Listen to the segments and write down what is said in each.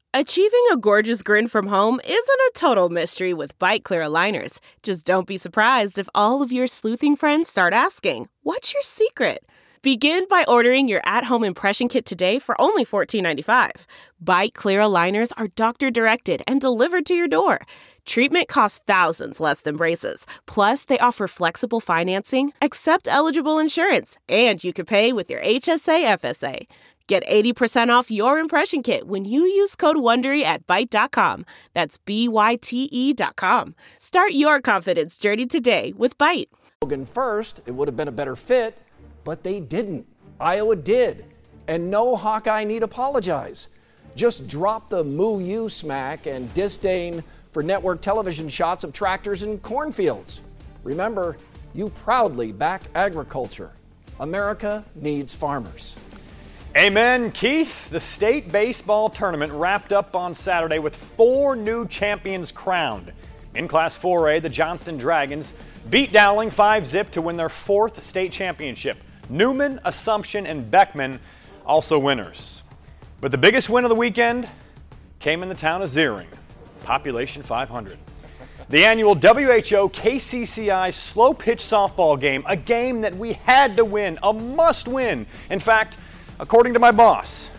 Achieving a gorgeous grin from home isn't a total mystery with Byte Clear aligners. Just don't be surprised if all of your sleuthing friends start asking, "What's your secret?" Begin by ordering your at-home impression kit today for only $14.95. Byte Clear aligners are doctor-directed and delivered to your door. Treatment costs thousands less than braces. Plus, they offer flexible financing, accept eligible insurance, and you can pay with your HSA FSA. Get 80% off your impression kit when you use code WONDERY at Byte.com. That's BYTE.com. Start your confidence journey today with Byte. Logan first, it would have been a better fit, but they didn't. Iowa did. And no Hawkeye need apologize. Just drop the moo you smack and disdain for network television shots of tractors and cornfields. Remember, you proudly back agriculture. America needs farmers. Amen, Keith. The state baseball tournament wrapped up on Saturday with 4 new champions crowned. In Class 4A, the Johnston Dragons beat Dowling 5-0 to win their 4th state championship. Newman, Assumption, and Beckman also winners. But the biggest win of the weekend came in the town of Ziering, population 500. The annual WHO KCCI slow pitch softball game, a game that we had to win, a must win. In fact, according to my boss,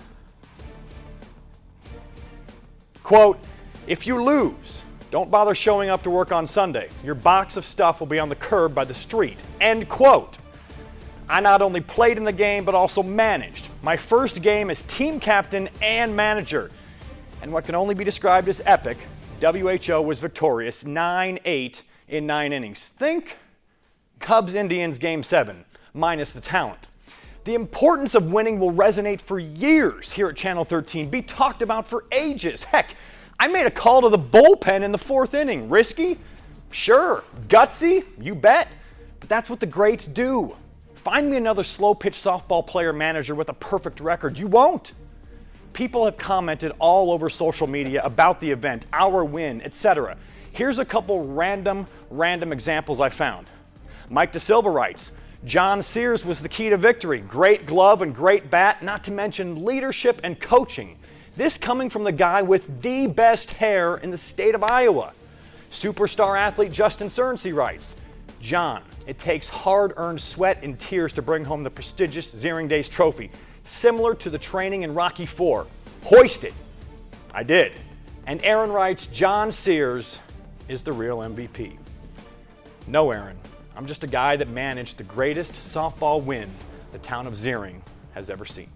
quote, "If you lose, don't bother showing up to work on Sunday. Your box of stuff will be on the curb by the street," end quote. I not only played in the game, but also managed. My first game as team captain and manager. And what can only be described as epic, WHO was victorious 9-8 in 9 innings. Think Cubs-Indians Game 7, minus the talent. The importance of winning will resonate for years here at Channel 13, be talked about for ages. Heck, I made a call to the bullpen in the 4th inning. Risky? Sure. Gutsy? You bet. But that's what the greats do. Find me another slow pitch softball player manager with a perfect record. You won't. People have commented all over social media about the event, our win, etc. Here's a couple random examples I found. Mike DeSilva writes, "John Sears was the key to victory. Great glove and great bat, not to mention leadership and coaching. This coming from the guy with the best hair in the state of Iowa." Superstar athlete Justin Cernsey writes, "John, it takes hard-earned sweat and tears to bring home the prestigious Ziering Days trophy, similar to the training in Rocky IV. Hoist it." I did. And Aaron writes, "John Sears is the real MVP." No, Aaron. I'm just a guy that managed the greatest softball win the town of Ziering has ever seen.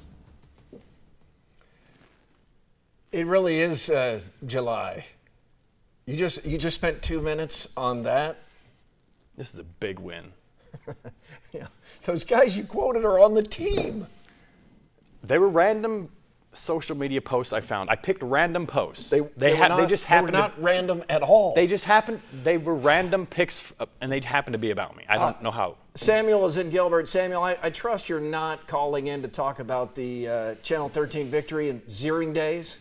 It really is July. You just spent 2 minutes on that. This is a big win. Yeah. Those guys you quoted are on the team. They were random social media posts I found. I picked random posts. They were not random at all. They were random picks, and they happened to be about me. I don't know how. Samuel is in Gilbert. Samuel, I trust you're not calling in to talk about the Channel 13 victory in Ziering Days?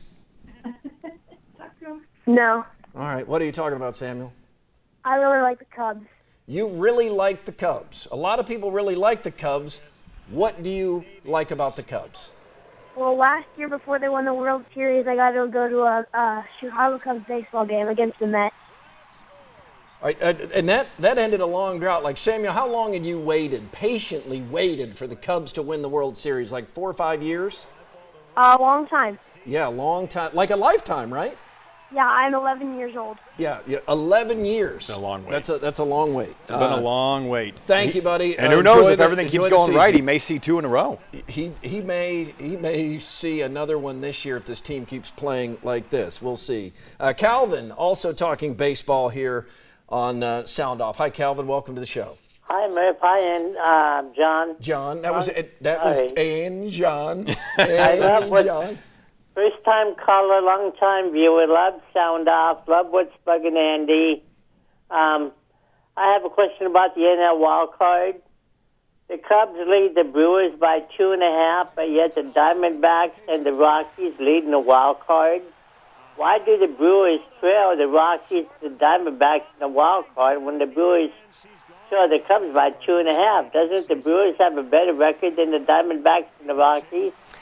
No. All right. What are you talking about, Samuel? I really like the Cubs. You really like the Cubs. A lot of people really like the Cubs. What do you like about the Cubs? Well, last year before they won the World Series, I got to go to a Chicago Cubs baseball game against the Mets. All right, and that ended a long drought. Like, Samuel, how long had you patiently waited for the Cubs to win the World Series? Like 4 or 5 years? A long time. Yeah, a long time. Like a lifetime, right? Yeah, I'm 11 years old. Yeah, 11 years. It's a long wait. That's a long wait. It's been a long wait. Thank you, buddy. And who knows, if everything keeps going right, he may see 2 in a row. He may see another one this year if this team keeps playing like this. We'll see. Calvin, also talking baseball here on Sound Off. Hi, Calvin. Welcome to the show. Hi, Murph. Hi, and John. John. That was and John. I love what John. First-time caller, long-time viewer. Love Sound Off. Love what's bugging Andy. I have a question about the NL wild card. The Cubs lead the Brewers by 2.5, but yet the Diamondbacks and the Rockies lead in the wild card. Why do the Brewers trail the Rockies, the Diamondbacks in the wild card when the Brewers trail the Cubs by 2.5? Doesn't the Brewers have a better record than the Diamondbacks and the Rockies?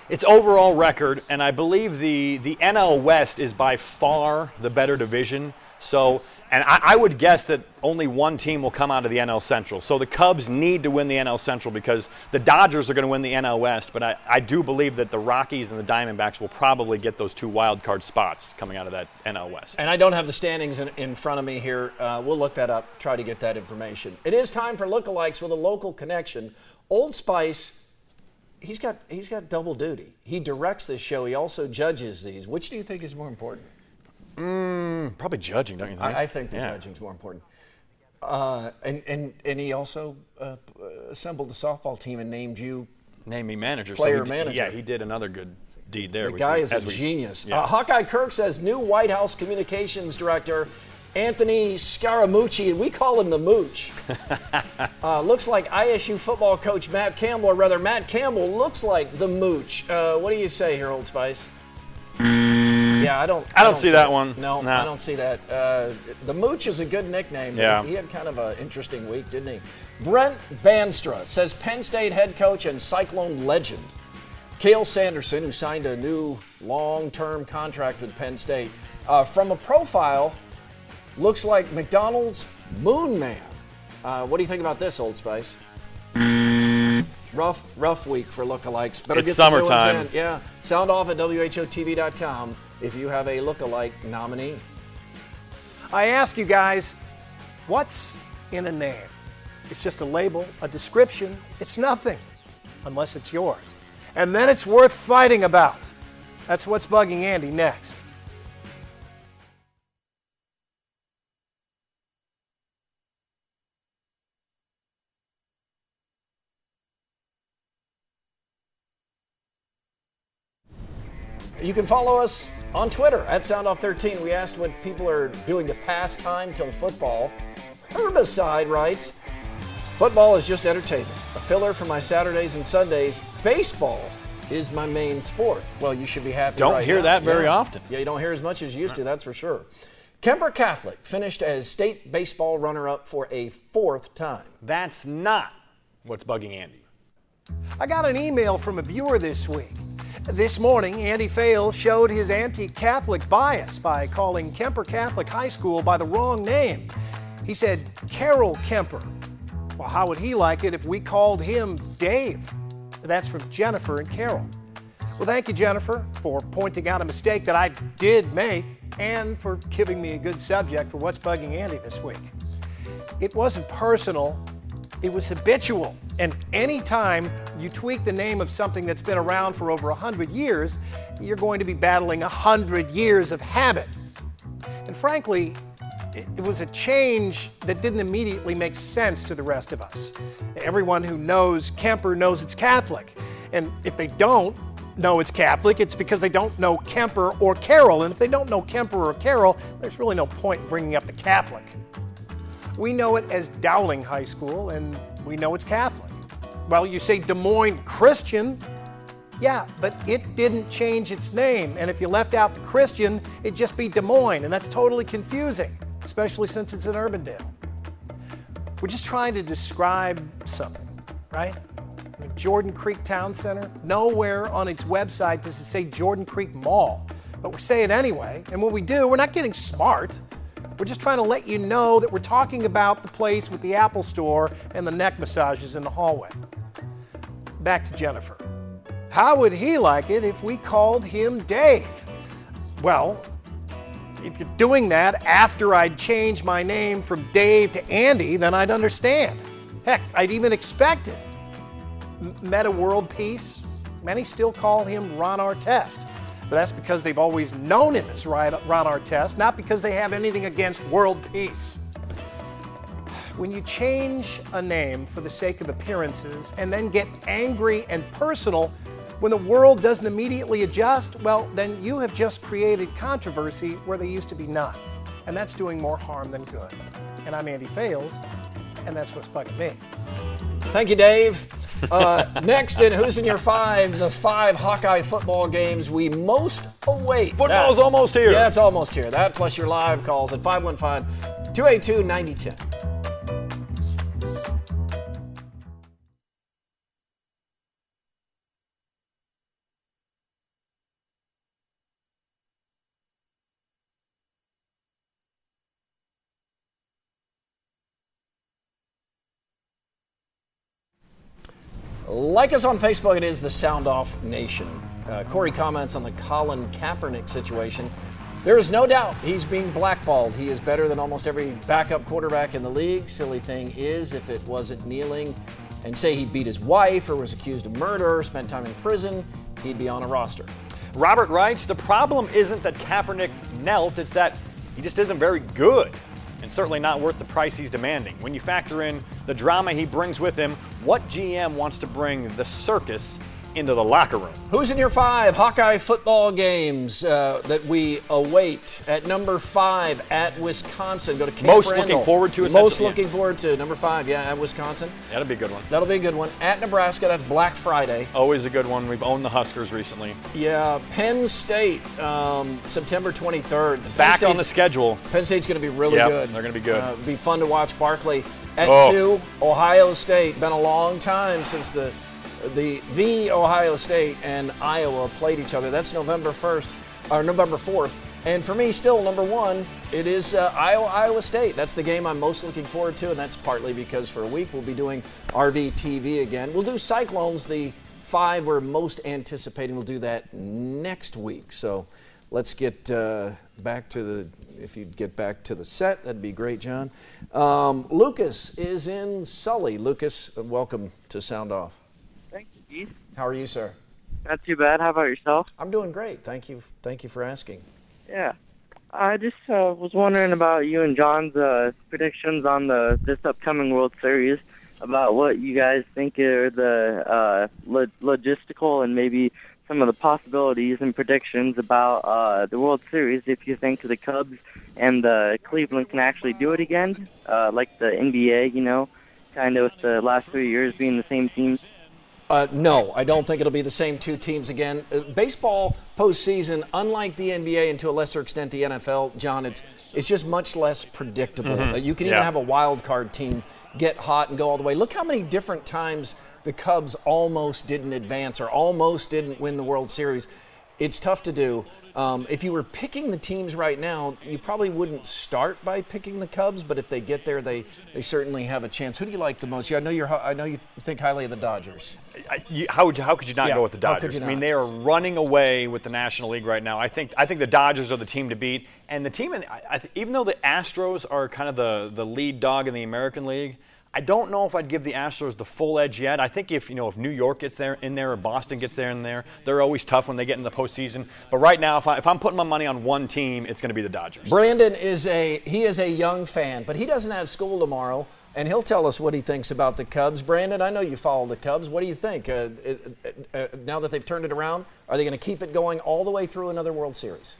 It's overall record, and I believe the NL West is by far the better division. So, and I would guess that only one team will come out of the NL Central. So the Cubs need to win the NL Central because the Dodgers are going to win the NL West. But I do believe that the Rockies and the Diamondbacks will probably get those 2 wild card spots coming out of that NL West. And I don't have the standings in front of me here. We'll look that up, try to get that information. It is time for lookalikes with a local connection. Old Spice, he's got double duty. He directs this show. He also judges these. Which do you think is more important? Probably judging, don't you think? I think the judging's more important. And he also assembled the softball team and named you me manager. Manager. Yeah, he did another good deed there. The guy is a genius. Yeah. Hawkeye Kirk says new White House communications director Anthony Scaramucci, and we call him the Mooch. Looks like ISU football coach Matt Campbell, or rather Matt Campbell looks like the Mooch. What do you say here, Old Spice? Yeah, I don't see that one. No, I don't see that. The Mooch is a good nickname. Yeah. He had kind of an interesting week, didn't he? Brent Banstra says Penn State head coach and Cyclone legend Cale Sanderson, who signed a new long-term contract with Penn State. From a profile, looks like McDonald's Moon Man. What do you think about this, Old Spice? Rough week for lookalikes. Better it's get some summertime. new ones in. Yeah. Sound off at WHOTV.com if you have a lookalike nominee. I ask you guys, what's in a name? It's just a label, a description. It's nothing unless it's yours. And then it's worth fighting about. That's what's bugging Andy next. You can follow us on Twitter at SoundOff13. We asked what people are doing to pass time till football. Herbicide writes, football is just entertainment. A filler for my Saturdays and Sundays. Baseball is my main sport. Well, you should be happy Don't right hear now. that very often. Yeah, you don't hear as much as you used to, that's for sure. Kemper Catholic finished as state baseball runner-up for a 4th time. That's not what's bugging Andy. I got an email from a viewer this week. This morning, Andy Fales showed his anti-Catholic bias by calling Kemper Catholic High School by the wrong name. He said Carroll Kemper. Well, how would he like it if we called him Dave? That's from Jennifer and Carroll. Well, thank you, Jennifer, for pointing out a mistake that I did make and for giving me a good subject for what's bugging Andy this week. It wasn't personal, it was habitual. And anytime you tweak the name of something that's been around for over 100 years, you're going to be battling 100 years of habit. And frankly, it was a change that didn't immediately make sense to the rest of us. Everyone who knows Kemper knows it's Catholic. And if they don't know it's Catholic, it's because they don't know Kemper or Carroll. And if they don't know Kemper or Carroll, there's really no point in bringing up the Catholic. We know it as Dowling High School, and we know it's Catholic. Well, you say Des Moines Christian. Yeah, but it didn't change its name. And if you left out the Christian, it'd just be Des Moines, and that's totally confusing, especially since it's in Urbandale. We're just trying to describe something, right? Jordan Creek Town Center, nowhere on its website does it say Jordan Creek Mall. But we say it anyway, and when we do, we're not getting smart. We're just trying to let you know that we're talking about the place with the Apple Store and the neck massages in the hallway. Back to Jennifer. How would he like it if we called him Dave? Well, if you're doing that after I'd change my name from Dave to Andy, then I'd understand. Heck, I'd even expect it. Meta World Peace, many still call him Ron Artest. But that's because they've always known him as Ron Artest, not because they have anything against world peace. When you change a name for the sake of appearances and then get angry and personal when the world doesn't immediately adjust, well, then you have just created controversy where there used to be none. And that's doing more harm than good. And I'm Andy Fales, and that's what's bugging me. Thank you, Dave. Next in Who's in Your Five, the 5 Hawkeye football games we most await. Football's almost here. Yeah, it's almost here. That plus your live calls at 515-282-9010. Like us on Facebook, it is the Sound Off Nation. Corey comments on the Colin Kaepernick situation. There is no doubt he's being blackballed. He is better than almost every backup quarterback in the league. Silly thing is, if it wasn't kneeling and say he beat his wife or was accused of murder or spent time in prison, he'd be on a roster. Robert writes, the problem isn't that Kaepernick knelt, it's that he just isn't very good and certainly not worth the price he's demanding. When you factor in the drama he brings with him, what GM wants to bring the circus into the locker room? Who's in your 5 Hawkeye football games that we await? At number 5 at Wisconsin. Go to Camp Most Randall. looking forward to. Most looking forward to. Number 5, at Wisconsin. That'll be a good one. That'll be a good one. At Nebraska, that's Black Friday. Always a good one. We've owned the Huskers recently. Yeah, Penn State, September 23rd. Back on the schedule. Penn State's going to be really good. They're going to be good. Be fun to watch Barkley. At 2, Ohio State. Been a long time since the Ohio State and Iowa played each other. That's November 4th. And for me, still number 1, it is Iowa State. That's the game I'm most looking forward to, and that's partly because for a week we'll be doing RVTV again. We'll do Cyclones, the 5 we're most anticipating. We'll do that next week. So let's get back to if you'd get back to the set, that'd be great, John. Lucas is in Sully. Lucas, welcome to Sound Off. Thank you, Keith. How are you, sir? Not too bad. How about yourself? I'm doing great. Thank you for asking. Yeah. I just was wondering about you and John's predictions on this upcoming World Series, about what you guys think are the logistical and maybe some of the possibilities and predictions about the World Series, if you think the Cubs and Cleveland can actually do it again, like the NBA, kind of with the last 3 years being the same teams. No, I don't think it'll be the same 2 teams again. Baseball postseason, unlike the NBA and to a lesser extent the NFL, John, it's just much less predictable. Mm-hmm. You can even have a wild card team get hot and go all the way. Look how many different times the Cubs almost didn't advance or almost didn't win the World Series. It's tough to do. If you were picking the teams right now, you probably wouldn't start by picking the Cubs, but if they get there, they certainly have a chance. Who do you like the most? I know you think highly of the Dodgers. How could you not go with the Dodgers? How could you not? I mean, they are running away with the National League right now. I think the Dodgers are the team to beat, and the team. Even though the Astros are kind of the lead dog in the American League, I don't know if I'd give the Astros the full edge yet. I think if New York gets in there or Boston gets in there, they're always tough when they get in the postseason. But right now, if I'm putting my money on one team, it's going to be the Dodgers. Brandon is a young fan, but he doesn't have school tomorrow, and he'll tell us what he thinks about the Cubs. Brandon, I know you follow the Cubs. What do you think? Now that they've turned it around, are they going to keep it going all the way through another World Series?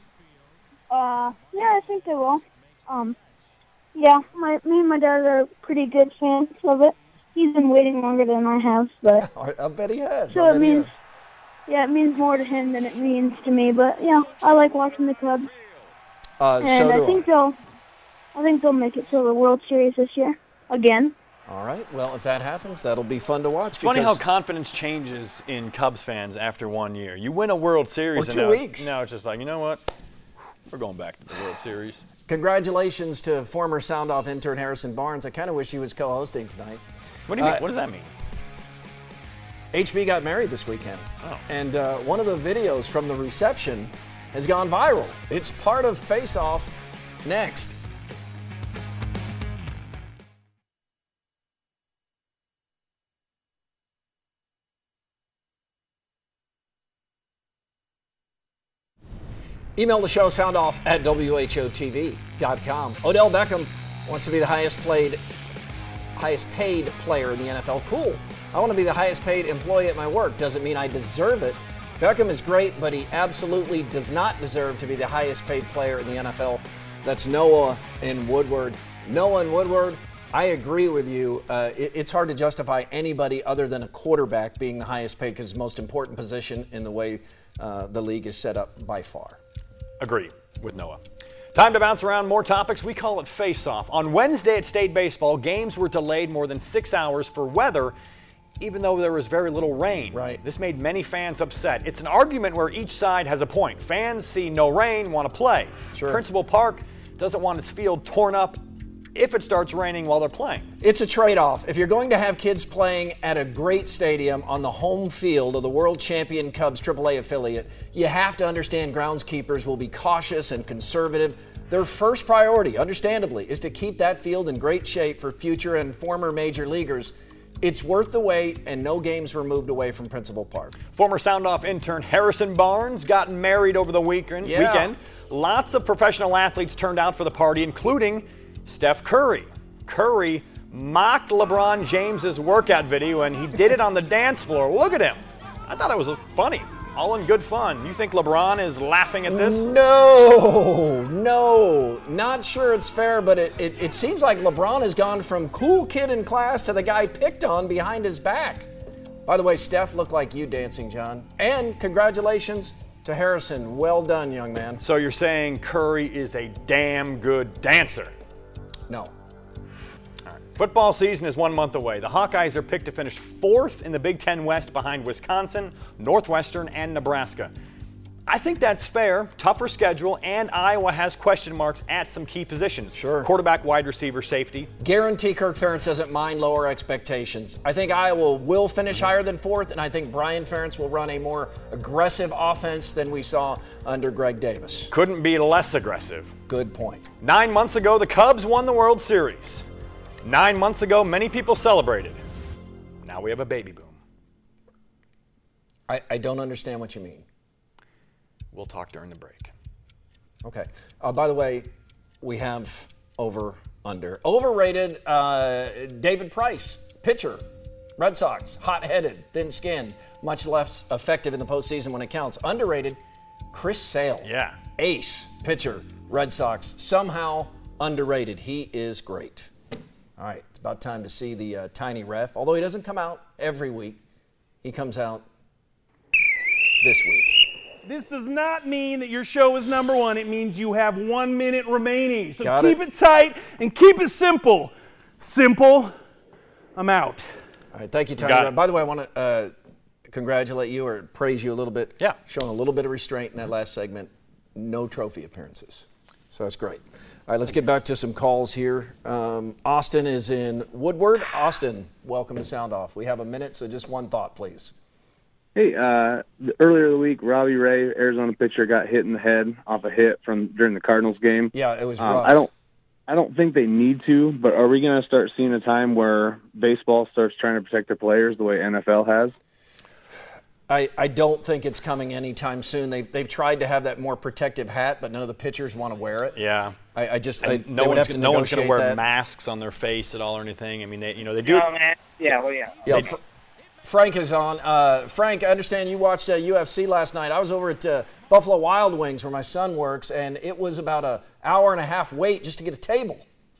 Yeah, I think they will. Yeah, me and my dad are pretty good fans of it. He's been waiting longer than I have, but I bet he has. So it means more to him than it means to me. But yeah, I like watching the Cubs, and I think they'll make it to the World Series this year again. All right. Well, if that happens, that'll be fun to watch. It's funny how confidence changes in Cubs fans after 1 year. You win a World Series or 2 weeks. Now it's just like, you know what? We're going back to the World Series. Congratulations to former Sound Off intern Harrison Barnes. I kind of wish he was co-hosting tonight. What do you mean? What does that mean? HB got married this weekend. Oh. And one of the videos from the reception has gone viral. It's part of Face Off next. Email the show, soundoff@WHOTV.com. Odell Beckham wants to be the highest paid player in the NFL. Cool. I want to be the highest paid employee at my work. Doesn't mean I deserve it. Beckham is great, but he absolutely does not deserve to be the highest paid player in the NFL. That's Noah in Woodward. Noah in Woodward, I agree with you. It's hard to justify anybody other than a quarterback being the highest paid because it's the most important position in the way the league is set up by far. Agree with Noah. Time to bounce around more topics. We call it Face Off. On Wednesday at State Baseball, games were delayed more than 6 hours for weather, even though there was very little rain. Right. This made many fans upset. It's an argument where each side has a point. Fans see no rain, want to play. Sure. Principal Park doesn't want its field torn up if it starts raining while they're playing. It's a trade-off. If you're going to have kids playing at a great stadium on the home field of the world champion Cubs AAA affiliate, you have to understand groundskeepers will be cautious and conservative. Their first priority, understandably, is to keep that field in great shape for future and former major leaguers. It's worth the wait, and no games were moved away from Principal Park. Former Sound-Off intern Harrison Barnes got married over the weekend. Lots of professional athletes turned out for the party, including Steph Curry. Curry mocked LeBron James's workout video, and he did it on the dance floor. Look at him. I thought it was funny. All in good fun. You think LeBron is laughing at this? No, not sure it's fair, but it seems like LeBron has gone from cool kid in class to the guy picked on behind his back. By the way, Steph looked like you dancing, John. And congratulations to Harrison. Well done, young man. So you're saying Curry is a damn good dancer? No. Football season is 1 month away. The Hawkeyes are picked to finish 4th in the Big Ten West behind Wisconsin, Northwestern, and Nebraska. I think that's fair. Tougher schedule, and Iowa has question marks at some key positions. Sure. Quarterback, wide receiver, safety. Guarantee Kirk Ferentz doesn't mind lower expectations. I think Iowa will finish higher than 4th, and I think Brian Ferentz will run a more aggressive offense than we saw under Greg Davis. Couldn't be less aggressive. Good point. 9 months ago, the Cubs won the World Series. 9 months ago, many people celebrated. Now we have a baby boom. I don't understand what you mean. We'll talk during the break. Okay. By the way, we have over-under. Overrated, David Price, pitcher, Red Sox, hot-headed, thin-skinned, much less effective in the postseason when it counts. Underrated, Chris Sale. Yeah. Ace, pitcher, Red Sox, somehow underrated. He is great. All right, it's about time to see the tiny ref. Although he doesn't come out every week, he comes out this week. This does not mean that your show is number one. It means you have 1 minute remaining. So Got keep it tight and keep it simple. Simple, I'm out. All right, thank you, Tiny. By the way, I want to congratulate you or praise you a little bit. Yeah. Showing a little bit of restraint in that last segment. No trophy appearances. So that's great. All right, let's get back to some calls here. Austin is in Woodward. Austin, welcome to Sound Off. We have a minute, so just one thought, please. Hey, earlier in the week, Robbie Ray, Arizona pitcher, got hit in the head off a hit during the Cardinals game. Yeah, it was rough. I don't think they need to, but are we going to start seeing a time where baseball starts trying to protect their players the way NFL has? I don't think it's coming anytime soon. They've tried to have that more protective hat, but none of the pitchers want to wear it. Yeah. No one's going to wear masks on their face at all or anything. I mean, they do. Oh, man. Yeah. Frank is on. Frank, I understand you watched UFC last night. I was over at Buffalo Wild Wings where my son works, and it was about an hour and a half wait just to get a table,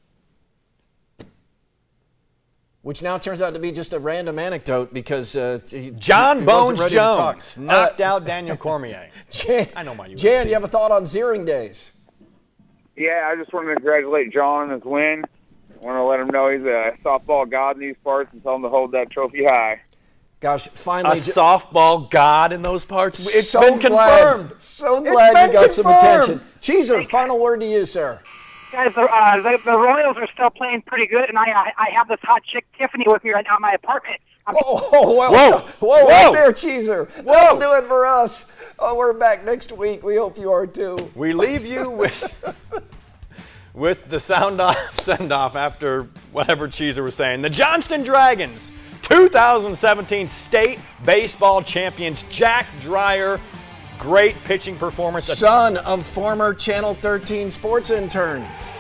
which now turns out to be just a random anecdote because John Bones Jones knocked out Daniel Cormier. I know my UFC. Jan, you have a thought on Ziering Days? Yeah, I just want to congratulate John on his win. I want to let him know he's a softball god in these parts and tell him to hold that trophy high. Gosh, finally. A softball god in those parts? It's been confirmed. So glad you got some attention. Cheeser, final word to you, sir. Guys, the Royals are still playing pretty good, and I have this hot chick, Tiffany, with me right now in my apartment. Whoa, right there, Cheeser. That'll do it for us. Oh, we're back next week. We hope you are too. We leave you with the send-off after whatever Cheeser was saying. The Johnston Dragons, 2017 state baseball champions, Jack Dreyer. Great pitching performance. Son of former Channel 13 sports intern.